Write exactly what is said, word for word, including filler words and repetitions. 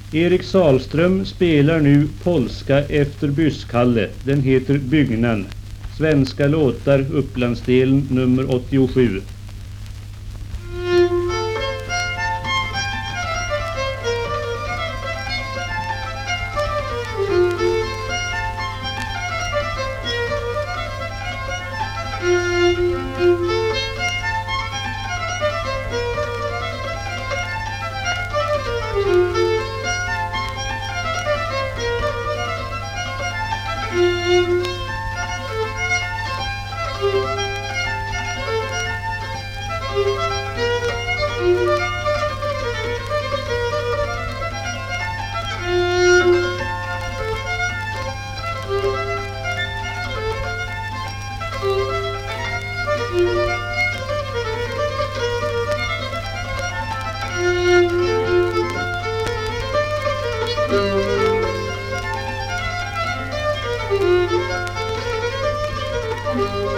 Erik Sahlström spelar nu polska efter Bysskalle. Den heter Bygnan. Svenska låtar, Upplandsdelen nummer åttiosju. Thank you.